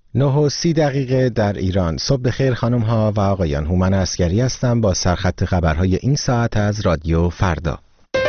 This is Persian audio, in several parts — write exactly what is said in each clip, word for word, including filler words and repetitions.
نه و سی دقیقه در ایران. صبح بخیر خانم ها و آقایان. هومن عسگری هستم با سرخط خبرهای این ساعت از رادیو فردا.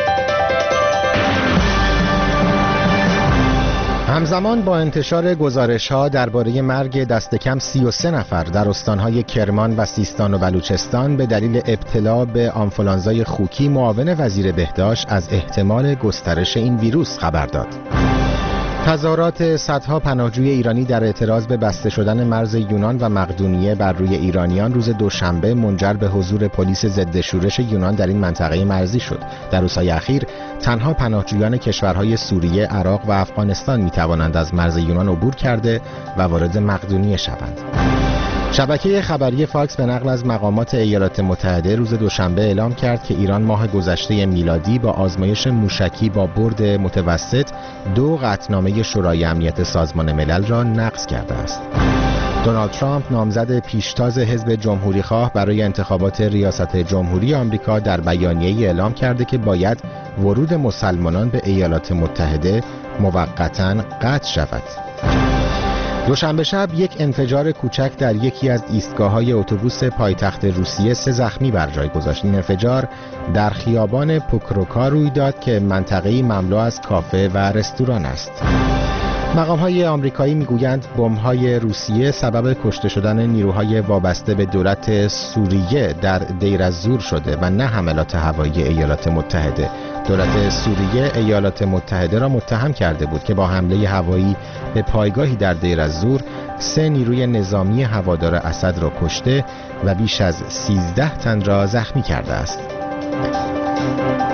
همزمان با انتشار گزارش‌ها درباره مرگ دست کم سی و سه نفر در استان‌های کرمان و سیستان و بلوچستان به دلیل ابتلا به آنفولانزای خوکی، معاون وزیر بهداشت از احتمال گسترش این ویروس خبر داد. تظاهرات صدها پناهجوی ایرانی در اعتراض به بسته شدن مرز یونان و مقدونیه بر روی ایرانیان روز دوشنبه منجر به حضور پلیس ضد شورش یونان در این منطقه مرزی شد. در روزهای اخیر تنها پناهجویان کشورهای سوریه، عراق و افغانستان می توانند از مرز یونان عبور کرده و وارد مقدونیه شوند. شبکه خبری فاکس به نقل از مقامات ایالات متحده روز دوشنبه اعلام کرد که ایران ماه گذشته میلادی با آزمایش موشکی با برد متوسط دو قطعنامه شورای امنیت سازمان ملل را نقض کرده است. دونالد ترامپ نامزد پیشتاز حزب جمهوری‌خواه برای انتخابات ریاست جمهوری آمریکا در بیانیه‌ای اعلام کرده که باید ورود مسلمانان به ایالات متحده موقتاً قطع شود. دوشنبه شب یک انفجار کوچک در یکی از ایستگاه‌های اتوبوس پایتخت روسیه سه زخمی بر جای گذاشت. این انفجار در خیابان پوکروکا روی داد که منطقه‌ای مملو از کافه و رستوران است. مقام‌های آمریکایی می‌گویند بمب‌های روسیه سبب کشته شدن نیروهای وابسته به دولت سوریه در دیر الزور شده و نه حملات هوایی ایالات متحده. دولت سوریه ایالات متحده را متهم کرده بود که با حمله هوایی به پایگاهی در دیر الزور سه نیروی نظامی هوادار اسد را کشته و بیش از سیزده تن را زخمی کرده است.